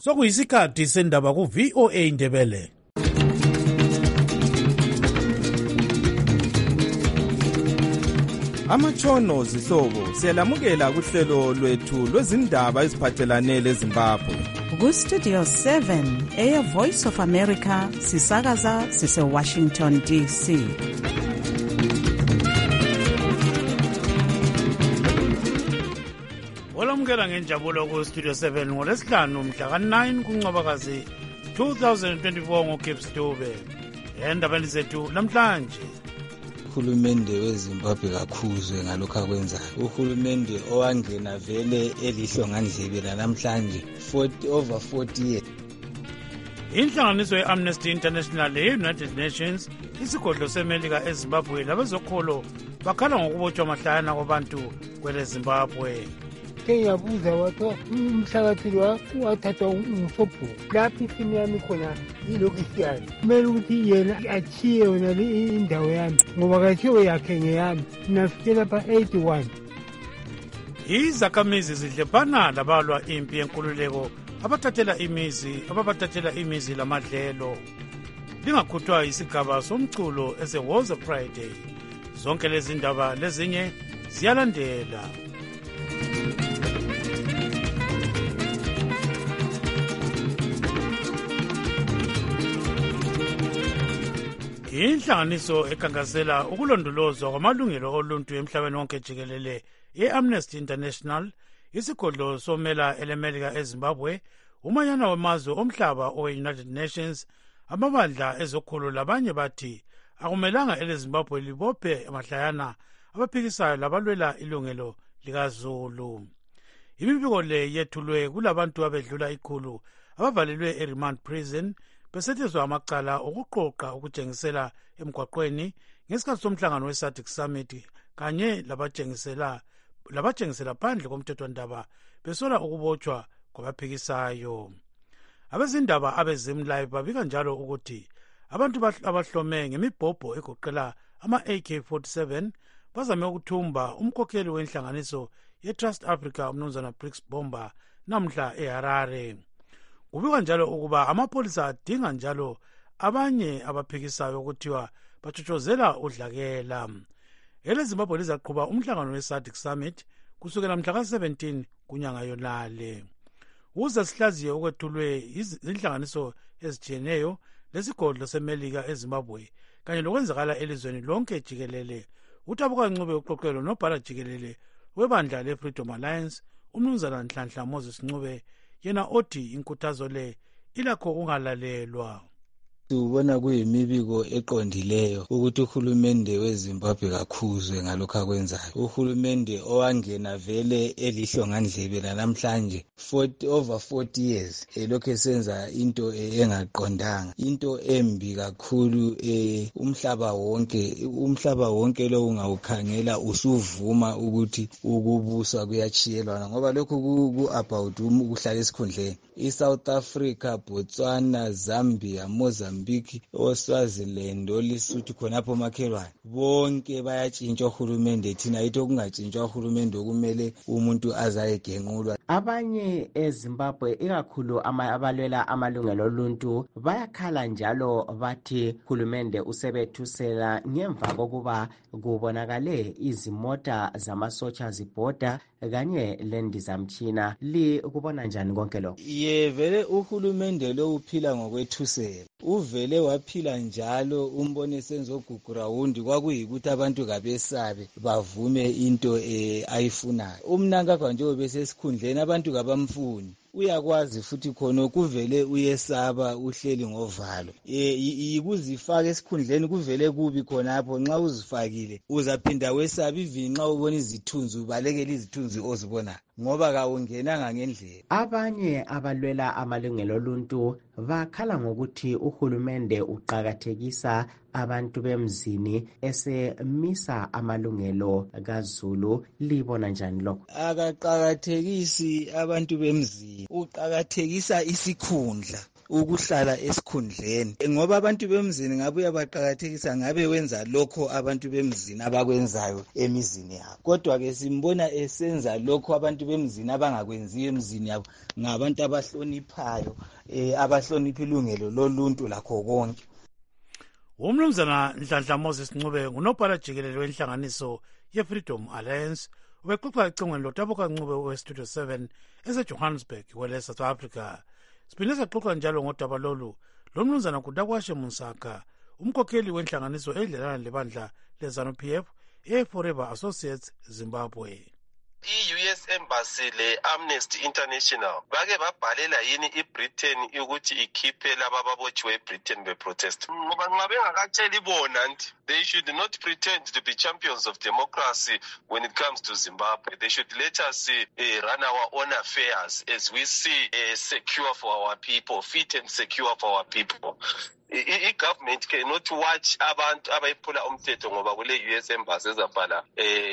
Sokuyisikhathi sendaba ku VOA Ndebele. Amatshono zihlobo siyalamukela kuhlelo lwethu lwezindaba eziphathelane leZimbabwe. Ku-Studio 7 Air Voice of America sisakaza sise-Washington DC. Olamukela ngenjabulo ku-Studio 7 ngolesihlanu mhla ka-9 kuNcwabakazi 2024 ngoGibbs Dube. Endabeni zethu namhlanje. Uhulumende weZimbabwe kakhuzwe ngalokho akwenzayo. Uhulumende owangena vele elihlongandlebe namhlanje over 40 years. Inhlanganiso ye-Amnesty International ye-United Nations isigodlo seMelika eZimbabwe labezokholo bakhala ngokubotshwa mahlayana kwabantu kwele Zimbabwe. Ngiyabuza wathi umhlakathi wathathwa umsobho lapho isimo yami khona yilokhu isiyazi kumele ukuthi yena achiye yona indawo yami ngoba kashiwo yakhe ngeyami nafike lapha 81. Izakhamizi zidlephana labalwa impi yenkululeko ababathathela imizi lamadlelo. Lingakhuthwa isigaba somculo ese-Woza Friday. Zonke lezi ndaba lezinye ziyalandela. Inhlanganiso ekhankasela ukulondolozwa kwamalungelo oluntu emhlabeni wonke jikelele ye-Amnesty International isigodlo somela elemelika eZimbabwe umanyana wamazwe omhlaba owe-United Nations amabandla ezokholo labanye bathi akumelanga eleZimbabwe libophe amahlayana abaphikisayo labalwela ilungelo likaZulu. Imibiko le yethulwe kulabantu abedlula ikhulu abavalelwe eRemand Prison besethezwa amacala okuqoqa ukujengisela emgwaqweni ngesikhathi somhlangano we-SADC Summit kanye labajengisela phandle komthethwandaba besola ukubotshwa kwabaphikisayo. Abezindaba abeZimLive babika njalo ukuthi abantu abahlome ngemibhobho egoqela ama-AK-47 bazame ukuthumba umkhokheli wenhlanganiso ye-Trust Africa umnumzana Briggs Bomba namhla eHarare. Kubikwa njalo ukuba amapholisa adinga njalo abanye abaphikisayo ukuthiwa batshotshozela udlakela. EleZimbabwe lizaqhuba umhlangano we-SADC Summit kusukela mhla ka-17 kunyanga yonale. Uze sihlaziye ukwethulwe izinhlanganiso ezitshiyeneyo lesigodlo seMelika eZimbabwe kanye lokwenzakala elizweni lonke jikelele. Utabuka Ncube uxoxelo nobhala jikelele webandla le-Freedom Alliance umnumzana Nhlanhla Moses Ncube yena othi inkuthazo le ilakho ungalalelwa. Ubona kuyimibiko eqondileyo ukuthi uhulumende weZimbabwe kakhuzwe ngalokho akwenzayo. Uhulumende owangena vele elihlongandlebe namhlanje over 40 years elokhu esenza into engaqondanga, into embi kakhulu. Umhlaba wonke lo ungawukhangela usuvuma ukuthi ukubuswa kuyachiyelwana ngoba lokhu ku-about ukuhlala esikhundleni. ISouth Africa, Botswana, Zambia, Mozambique, oSwaziland, oLesotho khonapho makhelwane bonke bayatshintshwa uhulumende. Thina yithi okungatshintshwa uhulumende okumele umuntu azayegenqulwa. Abanye eZimbabwe ikakhulu abalwela amalungelo oluntu bayakhala njalo bathi uhulumende usebethusela ngemva kokuba kubonakale izimota zamasotsha zibhoda kanye lendizamtshina. Kubona njani konke lo? Vele uhulumende lo uphila ngokwethusela. Uvele waphila njalo umbone senzogugura wundi kwakuyikuthi abantu kabesabe bavume into ayifunayo. Umnankakho nje obesesikhundleni abantu kabamfuni. Uyakwazi futhi khona kuvele uyesaba uhleli ngovalo. Ikuzifaka esikhundleni kuvele kubi khonapho. Nxa uzifakile uzaphinda wesaba ivinqa ubona izithunzi ubalekela izithunzi ozibona ngoba kawungenanga ngendlela. Abanye abalwela amalungelo oluntu bakhala ngokuthi uhulumende uqakathekisa abantu bemzini esemisa amalungelo kaZulu. Libona njani lokho? Akaqakathekisi abantu bemzini, uqakathekisa isikhundla. ukuhlala esikhundleni, ngoba abantu bemzini ngabe uyabaqakathekisa, ngabe wenza lokho abantu bemzini abakwenzayo emizini yabo. Kodwa-ke simbona esenza lokho abantu bemzini abangakwenziyo emzini yabo. Ngabantu abahloniphayo, abahlonipha ilungelo loluntu lakho konke. Umnumzana Nhlanhla Moses Ncube ngunobhala jikelele wenhlanganiso ye-Freedom Alliance ubexoxa ecingweni loTabuka Ncube we-Studio 7 eseJohannesburg kwele South Africa. Siphinde saxoxa njalo ngodaba lolu lomnumzana Kudakwashe Musaka, umkhokheli wenhlanganiso edlelana lebandla le-ZANU-PF e-Forever Associates Zimbabwe. I-US Embassy le-Amnesty International bake babhalela yini i-Britain ukuthi ikhiphe laba ababotshiwe e-Britain be-protest? Ngoba nxa bengakatsheli bona nti they should not pretend to be champions of democracy when it comes to Zimbabwe. They should let us run our own affairs as we see secure for our people, fit and secure for our people. I-government cannot watch abantu abayiphula umthetho ngoba kule US Embassy ezabhala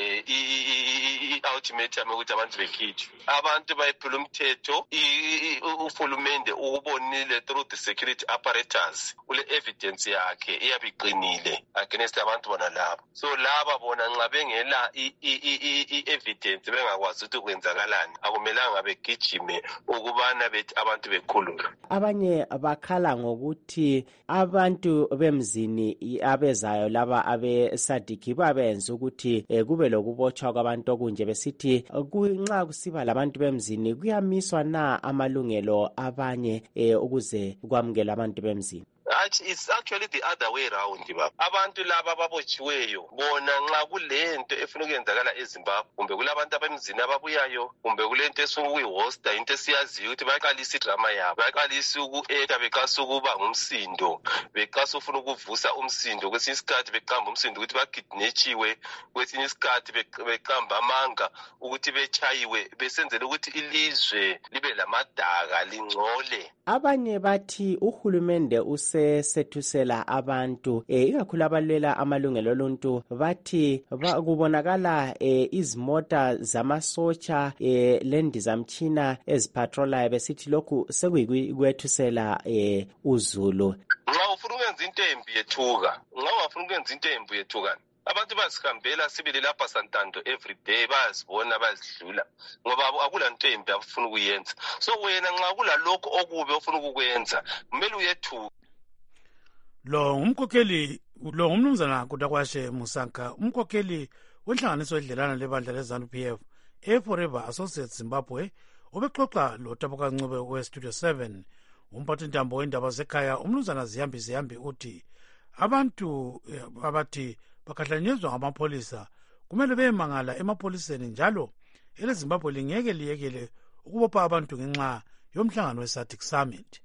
i-ultimatum ukuthi abantu bekhitshwe. Abantu bayiphula umthetho, uhulumende ubonile through the security apparatus kule evidence yakhe iyabiqinile against abantu bona labo. So laba bona nxa bengela i-evidence bengakwazi ukuthi kwenzakalani, akumelanga begijime ukubana bethi abantu bekhululwe. Abanye bakhala ngokuthi abantu bemzini abezayo laba abe-SADC babenza ukuthi kube lokubotshwa kwabantu okunje, besithi nxa kusiba labantu bemzini kuyamiswa na amalungelo abanye ukuze kwamukela abantu bemzini? It's actually the other way around. Abantu laba ababotshiweyo bona nxa kulento efuna ukuyenzakala eZimbabwe, kumbe kulabantu abemzini ababuyayo, kumbe kulento esuka ukuyihosta, into esiyaziyo ukuthi bayaqalisa idrama yabo, bayaqalisa uku-eta, beqasa ukuba ngumsindo, beqasa ufuna ukuvusa umsindo, kwesinye isikhathi beqamba umsindo ukuthi bagidnetshiwe, kwesinye isikhathi beqamba amanga ukuthi bechayiwe, besenzela ukuthi ilizwe libe lamadaka lingcole. Abanye bathi uhulumende sethusela abantu ikakhulu abalwela amalungelo oluntu, bathi kubonakala izimota zamasotsha lendizamtshina ezipatrolayo, besithi lokhu sekuyikwethusela uzulu. Nxa ufuna ukwenza into embi yethuka, nxa ungafuna ukwenza into embi yethuka, abantu bazihambela sibili lapha Santando every day, bayazibona bazidlula ngoba akula nto embi afuna ukuyenza. So wena nxa kula lokho okubi ofuna ukukwenza kumele uyethuka. Lo ngumnumzana Kudakwashe Musaka, umkhokheli wenhlanganiso edlelana lebandla le-ZANU-PF e-Forever Associates Zimbabwe, ubexoxa loTabuka Ncube we-Studio 7. Umphathintambo wendaba zekhaya umnumzana Ziyambi uthi abantu abathi bakahlanyezwa ngamapholisa kumele beyemangala emapholiseni, njalo eleZimbabwe lingeke liyekele ukubopha abantu ngenxa yomhlangano we-SADC Summit.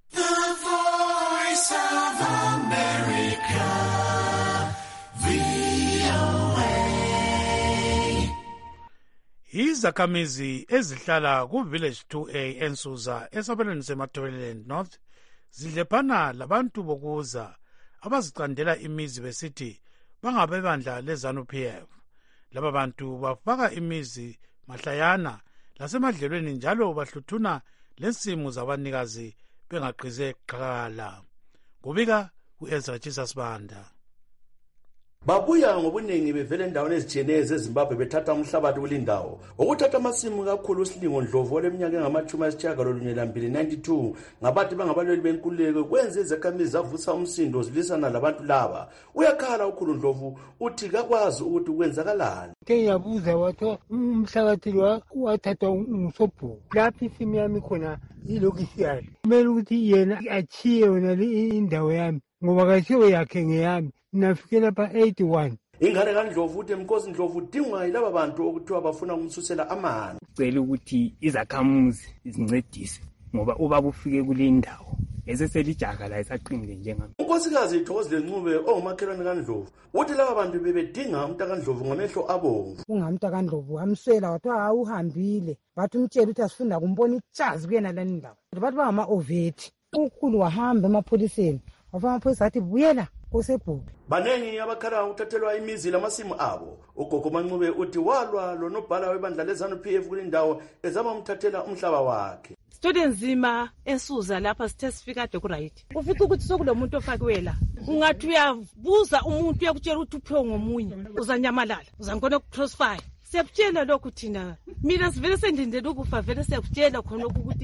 Izakhamizi ezihlala ku-Village 2A eNsusa esabelweni seMatabeleland North zidlephana labantu bokuza abazicandela imizi besithi bangabebandla le-ZANU-PF. Laba bantu bafaka imizi mahlayana lasemadlelweni njalo bahluthuna lensimu zabanikazi bengaqhize qhala. Kubika u-Ezra Jesus Banda. Babuya ngobuningi bevela endaweni ezitshiyeneyo zeZimbabwe bethatha umhlabathi kulindawo. Ukuthatha amasimu kakhulu uSilingo Ndlovu oleminyaka engama-92 ngabathi bangabalweli benkululeko kwenze izakhamizi zavusa umsindo zilisana labantu laba. Uyakhala ukhulu Ndlovu uthi kakwazi ukuthi kwenzakalani. Ngiyabuza watho umhlabathi wathathwa ngusobhuku. Lapho isimu yami khona yilokisi yakhe. Kumele ukuthi yena achiye yona indawo yami ngoba kasiyo yakhe ngeyami. Nafike lapha 81. Ingane kaNdlovu uthi Mnkosi Ndlovu udingwa yilaba bantu okuthiwa bafuna ukumsusela amandla. Cela ukuthi izakhamuzi zincedise ngoba ubaba ufike kule ndawo eseselijaka la esaqinile njengami. Unkosikazi Thokozile Ncube ongumakhelwane kaNdlovu uthi laba bantu bebedinga umntaka kaNdlovu ngamehlo abomvu. Ungamntaka kaNdlovu amswela wathi uhambile, bathi umtshela ukuthi asifunda kumbona ichazi kuyena lani ndawo. Bathi bangama-oveti. Ukhulu wahamba emapholiseni, wafika amapholisa athi buyela kusebhuku. Banengi abakhala ukuthathelwa imizi lamasimu abo. Ugogo Mancube uthi walwa lonobhala webandla le-ZANU-PF kulindawo ezama umthathela umhlaba wakhe. Sitole nzima ensuza lapha sithe sifika ade ku-right. Ufica ukuthi sokulomuntu ofakiwe la. Ungathi uyabuza umuntu uyakutshela ukuthi uphiwe ngomunye. Uzanyamalala, uzangona ku-crossfire. Siyakutshela lokhu thina. Mina sivele sendindele ukufa vele siyakutshela khona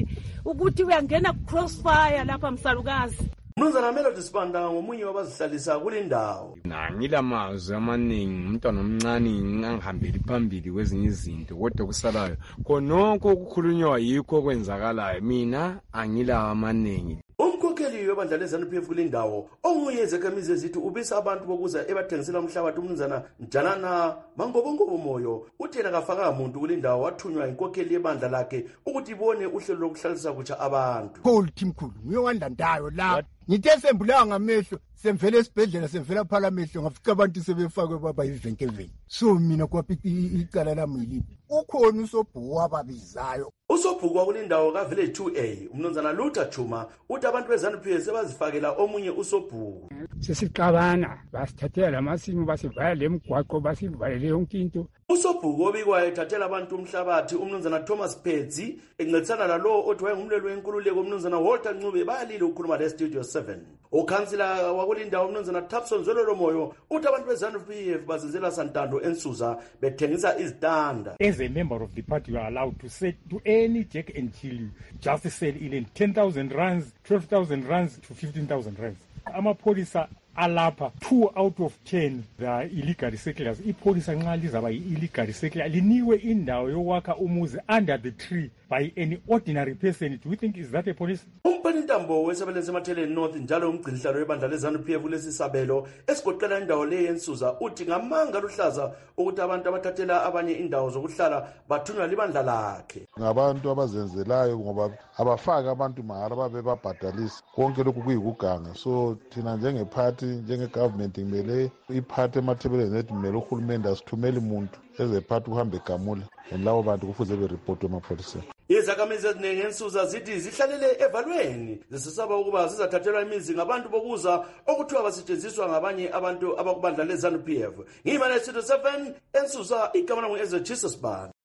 ukuthi uyangena ku-crossfire lapha msalukazi. Mnumzana Melody Sibanda ngomunye wabazihlalisa kule ndawo. Ngilamazwi amaningi umntwana omncane ngangihambeli phambili kwezinye izinto kodwa kusalayo khononke okukhulunywa yikho kwenzakalayo mina angilawo amaningi. Umkhokheli webandla leZANU-PF kule ndawo onguye izakhamizi ezithi ubisa abantu bokuza ebathengisela umhlabathi umnumzana Njanana Mangobongobo Moyo uthena kafaka umuntu kule ndawo wathunywa inkokheli yebandla lakhe ukuthi ibone uhlelo lokuhlalisa kutsha abantu. Cold Timkhulu uyowanda ndayo la ngithe sembulawa ngamehlo semvela esibhedlela semvela phala amehlo ngafika abantu sebefakwe baba ivenkeveni. So mina kwaphi icala lami yilipi ukhona usobhuku ababizayo. Usobhuku wakule ndawo ka Village 2A umnumzana Luther Chuma uthi abantu beZANU-PF sebazifakela omunye usobhuku. Sesixabana basithathela lamasimu basivala lemgwaqo basivalele yonke into. Usobhuku obikwayo ethathela abantu umhlabathi umnumzana Thomas Pedzi encedisana lalo othi wayengumlweli wenkululeko umnumzana Walter Ncube bayalile ukukhuluma le Studio 7. Ukhansila wakule ndawo umnumzana Thapson Zwelolo Moyo uthi abantu beZANU-PF bazenzela santando ensuza bethengisa izitanda. As a member of the party you are allowed to say to any Jack and Jill just sell in 10,000 rands, 12,000 rands to 15,000 rands. Amapolisa alapha 2 out of 10 the illegal settlers. Ipolisa nxa lizaba illegal settler liniwe indawo yokwakha umuzi under the tree by any ordinary person. Do you think is that a police? Umphanintambo wesebenza ematheleni North njalo umgcinhlalo webandla leZANU-PF kulesi sabelo esigoqela indawo le yensuza uthi ngamanga luhlaza ukuthi abantu abathathela abanye indawo zokuhlala bathunywa libandla lakhe. Ngabantu abazenzelayo ngoba abafaka abantu mahara babe babhadalisa konke lokhu kuyikuganga. So thina njengephathi njengegovernment kumele iphathe emathebeleni ethi kumele uhulumende asithumele umuntu ezephatha uhambe egamula labo bantu kufuze beripoti emapholiseni. Izakhamizi eziningi ensuza zithi zihlalele evalweni zisesaba ukuba zizathathelwa imizi ngabantu bokuza okuthiwa basetshenziswa ngabanye abantu abakubandla leZANU-PF. Ngimane Studio 7 ensuza igama lami ngu-Jesus Banda.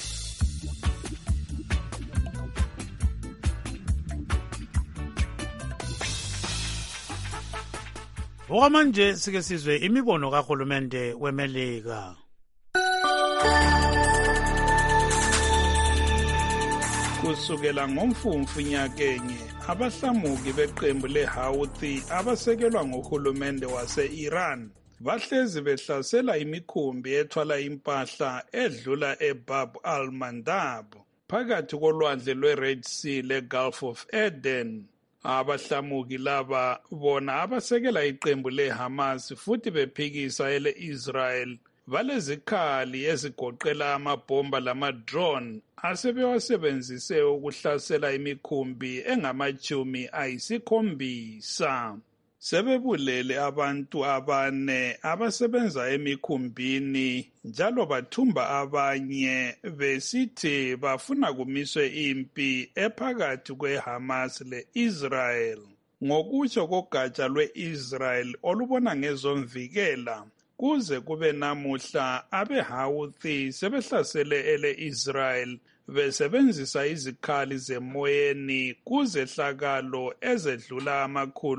Okwamanje sike sizwe imibono kahulumende weMelika. Kusukela ngomfumfu nyakenye abahlamuki beqembu leHouthi abasekelwa ngohulumende wase-Iran bahlezi behlasela imikhumbi ethwala impahla edlula eBab al-Mandab phakathi kolwandle lweRed Sea leGulf of Eden. Abahlamuki laba bona abasekela iqembu leHamas futhi bephikisa ele-Israel balezikhali ezigoqela amabhomba lama-drone asebewasebenzise ukuhlasela imikhumbi engama-70. Sebebulele abantu 4 abasebenza emikhumbini njalo bathumba abanye besithi bafuna kumiswe impi ephakathi kweHamas le-Israel. Ngokutsho kogatsha lwe-Israel olubona ngezomvikela kuze kube namuhla abeHouthi sebehlasele ele-Israel besebenzisa izikhali zemoyeni kuzehlakalo ezedlula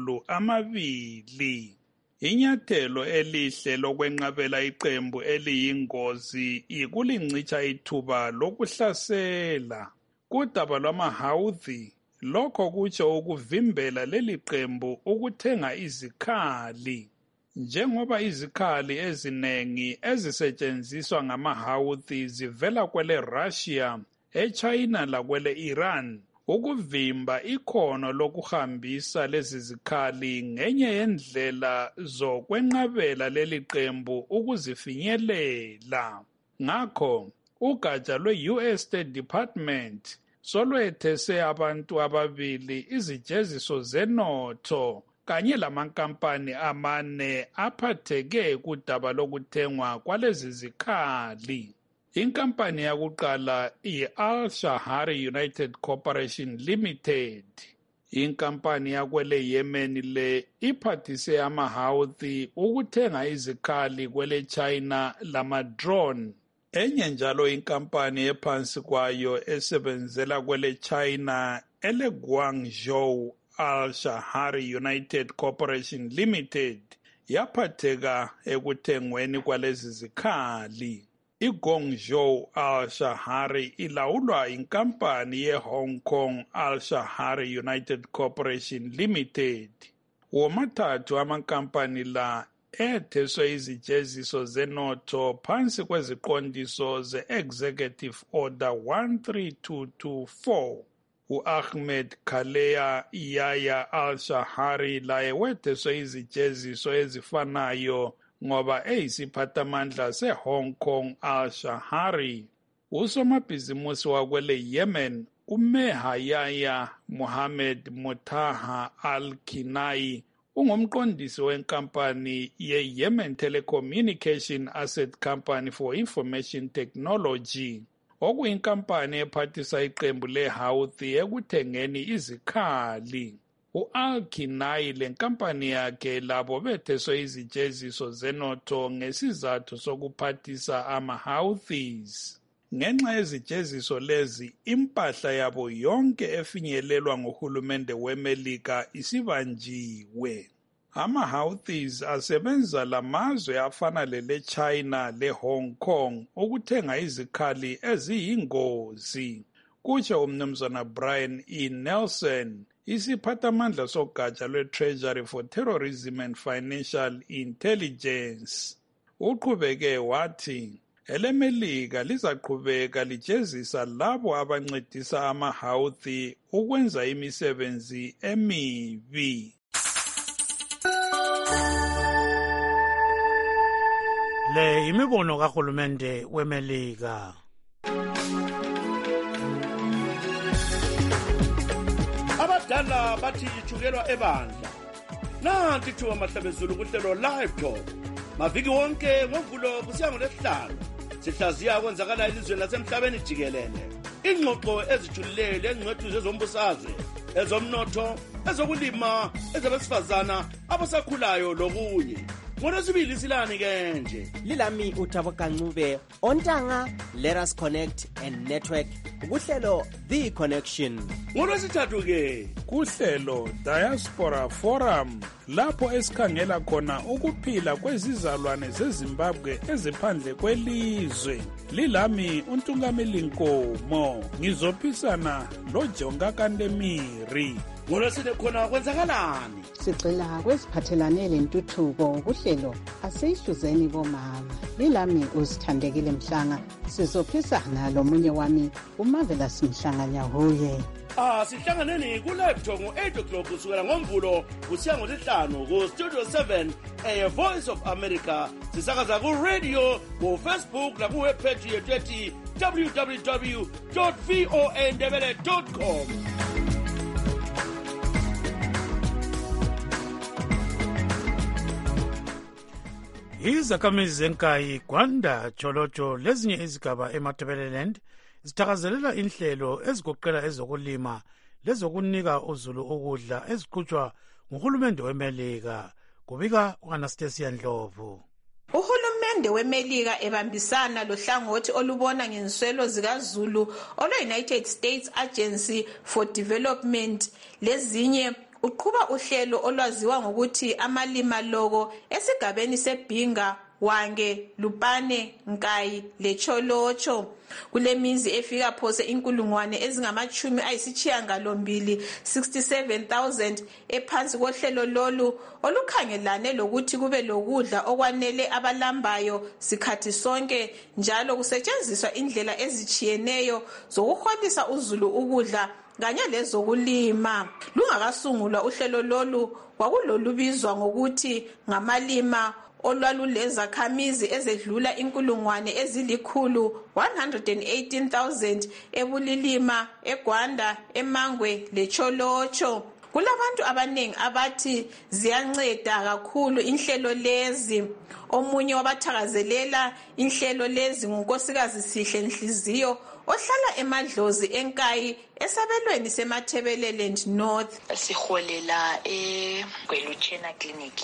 200. Inyathelo elihle lokwenqabela iqembu eliyingozi ikulincitsha ithuba lokuhlasela. Kudaba lwamaHouthi lokho kutsho ukuvimbela leli qembu ukuthenga izikhali. Njengoba izikhali ezinengi ezisetshenziswa ngamaHouthi zivela kwele Russia, eChina lakwele Iran, ukuvimba ikhono lokuhambisa lezi zikhali ngenye yendlela zokwenqabela leli qembu ukuzifinyelela. Ngakho, ugatsha lwe-US State Department solwethese abantu 2 izijeziso zenotho kanye lamankampani 4 aphatheke kudaba lokuthengwa kwalezi zikhali. Inkampani yakuqala i-Al-Shahari United Corporation Limited. Inkampani yakwele Yemen le iphathise amaHouthi ukuthenga izikhali kwele China lama-drone. Enye njalo inkampani ephansi kwayo esebenzela kwele China ele-Guangzhou Al-Shahari United Corporation Limited yaphatheka ekuthengweni kwalezi zikhali. I-Guangzhou Al-Shahari ilawulwa inkampani ye-Hong Kong Al-Shahari United Corporation Limited. Womathathu amankampani la etheswe izijeziso zenotho phansi kweziqondiso ze-Executive Order 13224. U-Ahmed Khalea Yahya Al-Shahari laye wetheswe izijeziso ezifanayo ngoba eyisiphathamandla se-Hong Kong Al-Shahari. Usomabhizimusi wakwele Yemen uMeha Yahya Mohammed Mutaha Al-Kinai ungumqondisi wenkampani ye-Yemen Telecommunication Asset Company for Information Technology, okuyinkampani ephathisa iqembu le-Houthi ekuthengeni izikhali. U-Al-Kinai lenkampani yakhe labo betheswe izijeziso zenotho ngesizathu sokuphathisa ama-Houthis. Ngenxa yezijeziso lezi, impahla yabo yonke efinyelelwa nguhulumende weMelika isibanjiwe. Ama-Houthis asebenza lamazwe afana lele-China le-Hong Kong ukuthenga izikhali eziyingozi. Kutsho umnumzana Brian E. Nelson, isiphathamandla sogatsha lwe-Treasury for Terrorism and Financial Intelligence. Uqhubeke wathi, eleMelika lizaqhubeka lijezisa labo abancedisa ama-Houthi ukwenza imisebenzi emibi. Le imibono kahulumende weMelika. Abadala bathi ichukelwa ebandla. Nanti thuba mahlabezulu kuhlelo live talk. Maviki wonke ngovulo kusiya ngoLwesihlanu. Sihlaziya kwenzakala elizweni lasemhlabeni jikelele. Ingxoxo ezijulileyo lengcwethu zezombusazwe, ezomnotho, ezokulima, ezabesifazana, abasakhulayo lokunye. NgoLwesibili silani ke nje. Lilami uThabo Kancube. Ontanga, let us connect and network. Kuhlelo The Connection. NgoLwesithathu ke kuhlelo Diaspora Forum, lapho esikhangela khona ukuphila kwezizalwane zeZimbabwe eziphandle kwelizwe. Lilami uNtungameli Nkomo. Ngizophisana loJonga Kandemiri. NgoLwesine khona kwenzakalani? Sigxila kweziphathelane lentuthuko kuhlelo asiyihluzeni bomama. Lilami uSithandekile Mhlanga. Sizophisana lomunye wami uMarvelous Mhlanga Nyahuye. Sihlanganeni ku-laptop ngo-8 o'clock kusukela ngomvulo kusiya ngoLwesihlanu ku-Studio 7 Voice of America. Sisakaza ku-radio, ku-Facebook naku-webpage yethu ethi www.voandebele.com. Izakhamizi zenkayi, Gwanda, Cholocho lezinye izigaba eMatabeleland zithakazelela inhlelo ezigoqela ezokulima lezokunika uzulu ukudla eziqhutshwa nguhulumende weMelika. Kubika u-Anastasia Ndlovu. Uhulumende weMelika ebambisana lohlangothi olubona ngenswelo zikaZulu olwe-United States Agency for Development lezinye uqhuba uhlelo olwaziwa ngokuthi amalima logo esigabeni seBhinga, Wange, Lupane, Nkayi leCholocho. Kulemizi efika phose inkulungwane ezingama-2 67,000 ephansi kohlelo lolu olukhangelane lokuthi kube lokudla okwanele abalambayo sikhathi sonke, njalo kusetshenziswa indlela ezichiyeneyo zokuholisa uzulu ukudla kanye lezokulima. Lungakasungulwa uhlelo lolu kwakulolubizwa ngokuthi ngamalima olwalulezakamizi ezedlula inkulungwane ezili-118,000 eBulilima, eGwanda, eMangwe leCholocho. Kulabantu abaningi abathi ziyanceda kakhulu inhlelo lezi. Omunye wabathakazelela inhlelo lezi ngunkosikazi Sihle Nhliziyo ohlala emadlozi enkayi esabelweni semathebeleland north. Siholela eGweluchena clinic,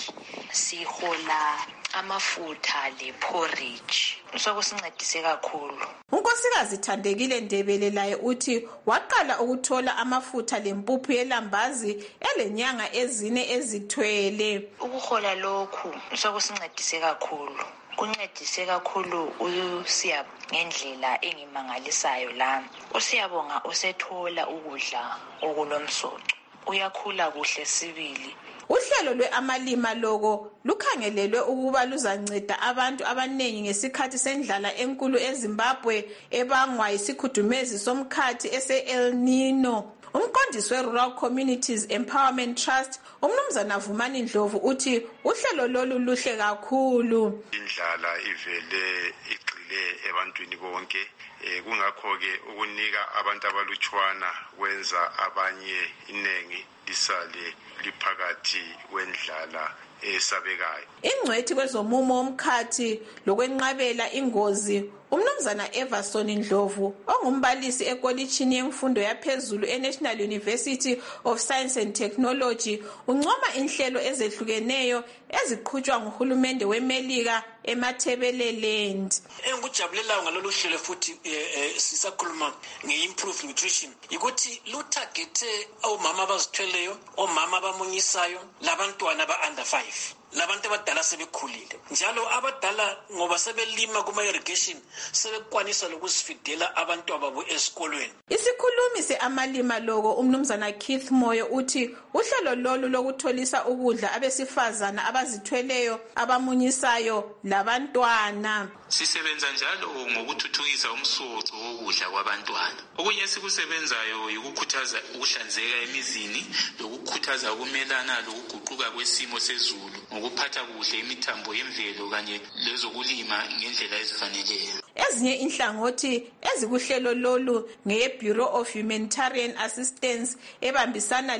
sihola amafutha le-porridge, sokusincedise kakhulu. Unkosikazi Thandekile Ndebele laye uthi waqala ukuthola amafutha lempuphu yelambazi elenyanga ezine ezithwele. Ukuhola lokhu sokusincedise kakhulu. Kuncedise kakhulu uSiyabo ngendlela engimangalisayo la. uSiyabonga usethola ukudla okunomsoco. Uyakhula kuhle sibili. Uhlelo lwe-Amalima Logo lukhangelelwe ukuba luzanceda abantu abanengi ngesikhathi sendlala enkulu eZimbabwe ebangwa yisikhudumezi somkhathi ese-El Nino. Umqondisi we-Rural Communities Empowerment Trust, uMnumzana Vumani Ndlovu uthi uhlelo lolu luhle kakhulu. Indlala ivele igxile ebantwini bonke, kungakho-ke ukunika abantu abalutshwana kwenza abanye inengi lisale liphakathi kwendlala esabekayo. Ingcwethi kwezomumo womkhathi lokwenqabela ingozi uMnumzana Everson Ndlovu ongumbalisi ekolitshini yemfundo yaphezulu eNational University of Science and Technology uncoma inhlelo ezehlukeneyo eziqhutshwa nguhulumende weMelika emathebeleland. Engikujabulelayo ngalolu hlelo futhi sisakhuluma nge-improve nutrition ukuthi lutargete omama abazithweleyo, omama abamunyisayo, labantwana aba-under 5. Labantu abadala sebekhulile njalo abadala ngoba sebelima kuma-irrigation sebekwanisa lokusifidela abantu ababo esikolweni. Isikhulumi se-Amalima Logo uMnumzana Keith Moyo uthi uhlelo lolu lokutholisa ukudla abesifazana abazithweleyo, abamunyisayo labantwana. Sisebenza njalo ngokuthuthukisa umsoco wokudla kwabantwana. Okunye esikusebenzayo yikukhuthaza ukuhlanzeka emizini lokukhuthaza ukumelana lokuguquka kwesimo sezulu ngokuphatha kuhle imithambo yemvelo kanye lezokulima ngendlela ezifaneleyo. Ezinye inhlangothi ezikuhlelo lolu nge-Bureau of Humanitarian Assistance ebambisana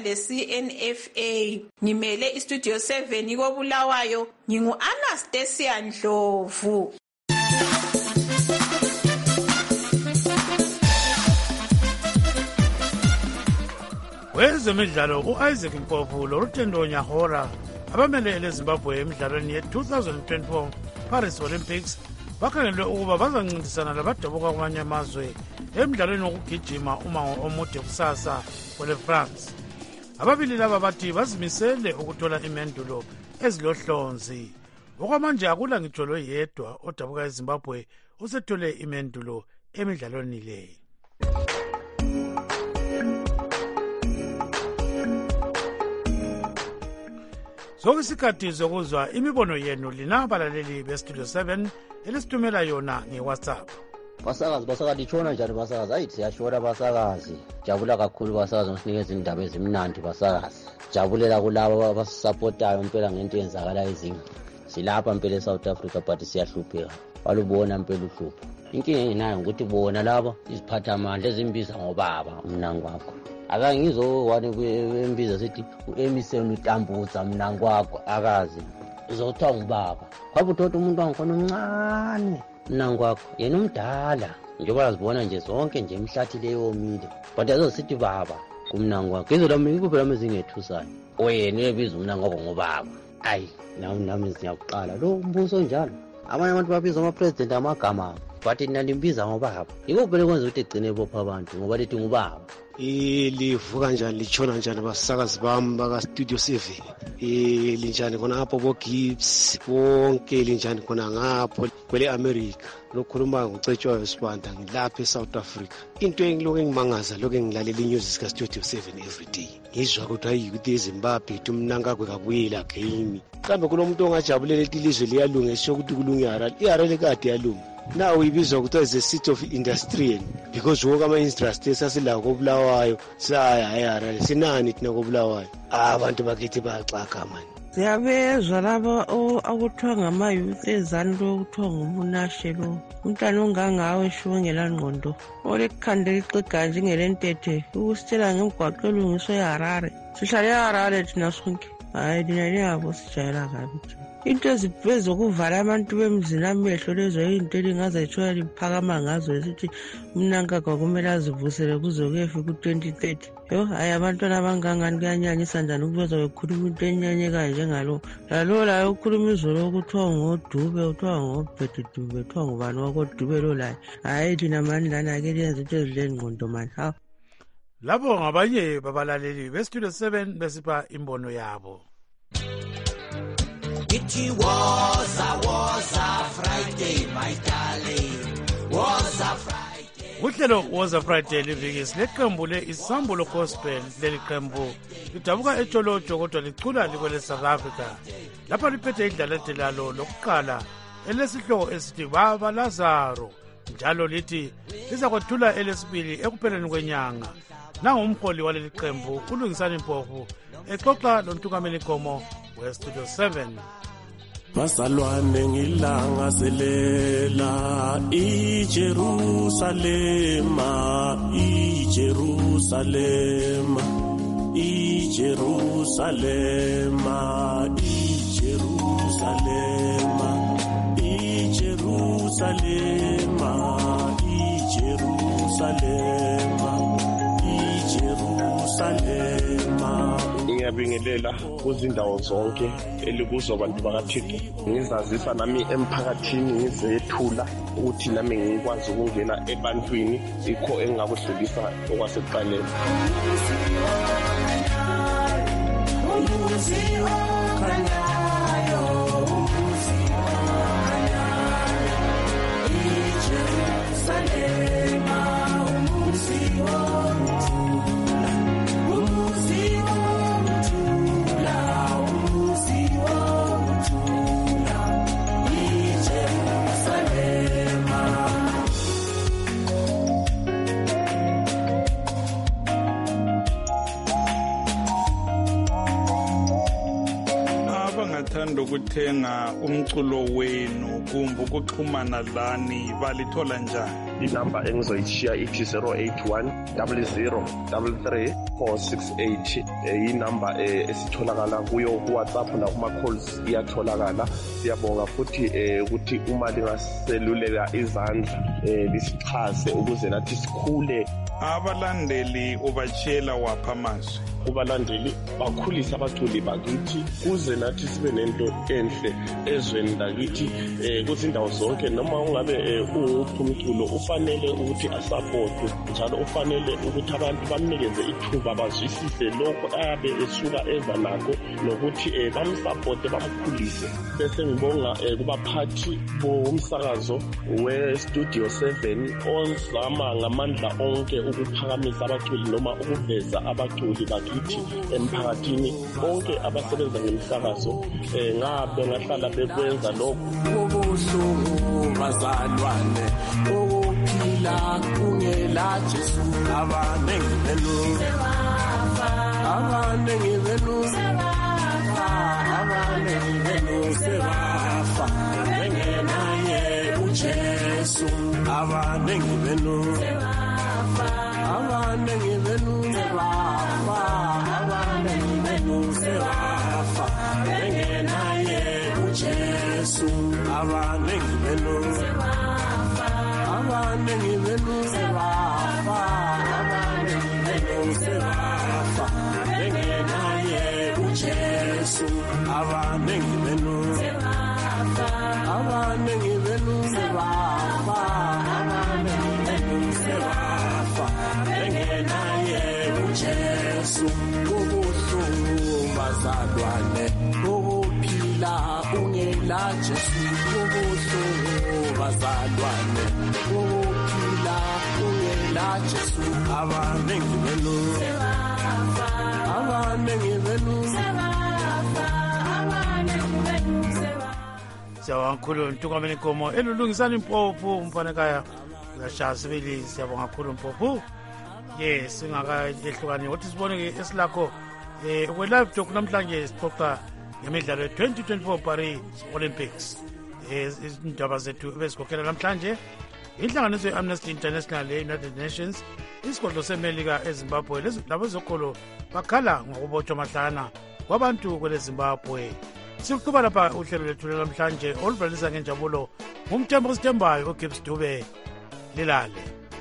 le-CNFA. Ngimele iStudio 7 koBulawayo, ngingu-Anastasia Ndlovu. Wezemidlalo u-Isaac Mpofu loRutendo Nyahora abamele leZimbabwe emidlalweni ye-2024 Paris Olympics bakhangelwe ukuba bazancintisana labadabuka kwamanye amazwe emidlalweni wokugijima umango omude kusasa kwele-France. Ababili laba bathi bazimisele ukuthola imendulo ezilohlonzi. Okwamanje akula ngitsho loyedwa odabuka eZimbabwe usethole imendulo emidlalweni le. Sokusikhathi sokuzwa imibono yenu lina balaleli beStudio 7 elisithumela yona ngeWhatsApp. Basakazi litshona njani basakazi? Hayi siyashona basakazi. Jabula kakhulu basakazi ngosinikeza indaba ezimnandi basakazi. Jabulela kulabo abasupportayo impela ngento yenzakala ezinye. Silapha impela eSouth Africa but siyahlupheka. Walubona impela uhlupho. Inkinga enginayo ukuthi bona laba iziphathamandla ezimbiza ngobaba umnangu wakho. Akangizowani kwembiza sithi uEmison uTambutsa mnangu wakho akazi. Uzothiwa ngubaba. Kwabe uthatha umuntu wangikhona omncane mnangu wakho yena umdala. Njengoba yazibona nje zonke nje imhlathi leyo omile. But azosithi baba kumnangu wakho. Izolami kuphela ezingethusayo. Oyena uyebiza umnangu wakho ngobaba. Ayi nami siyakuqala lo mbuso njalo. Abanye abantu babiza ama-president amagama but nina limbiza ngobaba. Yiko phela kwenza ukuthi egcine bopha abantu ngoba lithi ngubaba. Livuka njani litshona njani basakazi bami baka-Studio 7 linjani khona ngapho bo-Gibbs bonke linjani khona ngapho kwele-America lokhuluma ngocetshwayo Sibanda ngilapha eSouth Africa. Into engilokhu engimangaza lokhu engilalela inews zika-Studio 7 everyday ngizwa ukuthi hayi ukuthi eZimbabwe ithi umnankakwe kabuyela again. Mhlawumbe kulo muntu ongajabulela leti ilizwe liyalunga esho ukuthi kulunga iHarare. iHarare kade yalunga. Now ibizwa ukuthi as a city of industrial because wonke ama-industry esasilawo koBulawayo saya eHarare sinani thina koBulawayo. Abantu bakithi bayaxaka mani. Siyabezwa laba akuthiwa ngama-youth ezani lo kuthiwa ngumunashe lo umntwana ongangawe shongela ngqondo olekukhandela ixega njengelentethe ukusitshela ngemigwaqo elungiswe eHarare. Sihlale eHarare thina sonke. Hayi thina liyabo sijayela kabi. into ezokuvala abantu bemzini amehlo lezo into elingazayithola liphakama ngazo esithi umnankagwa kumele azivusele kuze kuyefika ku-2030. Yo, hayi abantwana abangangani kuyanyanyisa njani ukubeza bekhuluma into enyanyekayo njengalo. Lalo layo ukhuluma izolo okuthiwa ngoDube, kuthiwa ngoBhedudube, kuthiwa ngubani wakoDube lo layo. Hayi thina mani lana ke liyenza into ezilengqondo mani. Hawu. Labo ngabanye babalaleli beStudio 7 besipha imbono yabo. It was a Friday, my darling. Was a Friday. Uhlelo was a Friday liviki leqembu le-Isambulo Gospel. Leli qembu lidabuka eTsholotsho kodwa licula likwele South Africa. Lapha liphethe idlalete lalo lokuqala elesihloko esithi Baba Lazaro. Njalo lithi lizakwethula elesibili ekupheleni kwenyanga. Nangumholi waleli qembu uLungisani Mpofu exoxa loNtungameli Nkomo weStudio 7. Bazalwane ngilanga selela iJerusalema, iJerusalema, iJerusalema, iJerusalema, iJerusalema, iJerusalema, iJerusalema. Ngiyabingelela kuzindawo zonke elikuzo abantu bakaThixo. Ngizazisa nami emphakathini ngizethula ukuthi nami ngikwazi ukungena ebantwini ikho engakudlulisa okwasekuqaleni. Thanda ukuthenga umculo wenu kumbe ukuxhumana lani balithola njani? Inamba engizoyishiya ithi 081 0033 inamba esitholakala kuyo kuWhatsApp na kuma calls iyatholakala. Siyabonga futhi ukuthi uma lingaseluleka izandla lisichase ukuze nathi sikhule. Abalandeli ubatshela wapha amazwi. Kubalandeli bakhulisa abaculi bakithi kuze nathi sibe nento enhle ezweni lakithi kuzindawo zonke. Noma ungabe ungumculo ufanele ukuthi asupportwe, njalo ufanele ukuthi abantu bamnikeze ithuba bazwisise lokho ayabe esuka eza nakho nokuthi bamsupporte bamkhulise. Bese ngibonga kubaphathi bomsakazo weStudio 7 ozama ngamandla onke ukuphakamisa abaculi noma ukuveza abaculi bakithi emphakathini. Bonke abasebenza ngemsakazo ngabe ngahlala bekwenza lokho. Ubuhlungu bazalwane ukuphila kungela Jesu. Abanengi benu sebafa, abanengi benu sebafa, abanengi benu sebafa, bengenaye uJesu. Abanengi benu sebafa, abanengi benu sebafa, abanengi benu sebafa, bengenaye uJesu. Abanengi benu sebafa, abanengi benu sebafa, abanengi benu sebafa, bengenaye uJesu. Abanengi benu sebafa, abanengi benu sebafa, abanengi benu sebafa, bengenaye uJesu. Ubuhlungu bazalwane ukuphila ungela Jesu. Ubuhlungu bazalwane ukuphila ungela Jesu. Abanengi benu sebafa, abanengi benu sebafa, abanengi benu sebafa. Siyabonga kakhulu Ntungameli Nkomo elulungisana Mpofu umfanekaya ngashaya sibili. Siyabonga kakhulu Mpofu. Yes, singakayehlukani wathi sibone ke esilakho kwe live talk namhlanje sixoxa ngemidlalo ye-2024 Paris Olympics. Izindaba zethu besikhokhela namhlanje inhlanganiso ye-Amnesty International ye-United Nations, isigodlo seMelika eZimbabwe labo zokholo bakhala ngokubotshwa mahlana kwabantu kwele Zimbabwe. siluqhuba lapha uhlelo lethu namhlanje oluvalisa ngenjabulo ngumthembo osithembayo uGibbs Dube. Lilale.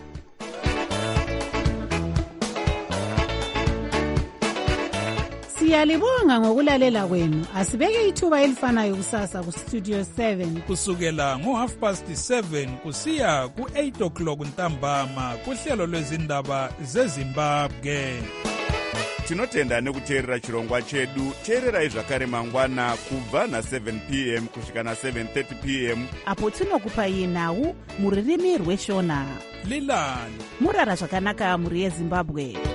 Siyalibonga ngokulalela kwenu. Asibeke ithuba elifanayo kusasa ku Studio 7 kusukela ngo7:30 kusiya ku8:00 ntambama kuhlelo lwezindaba zeZimbabwe. Tinotenda nekuteerera chirongwa chedu. Teererai zvakare mangwana kubva na7 p.m. kusvika na7:30 p.m. apo tinokupai nhau muririmi rweshona. Lilani murara zvakanaka muri yeZimbabwe.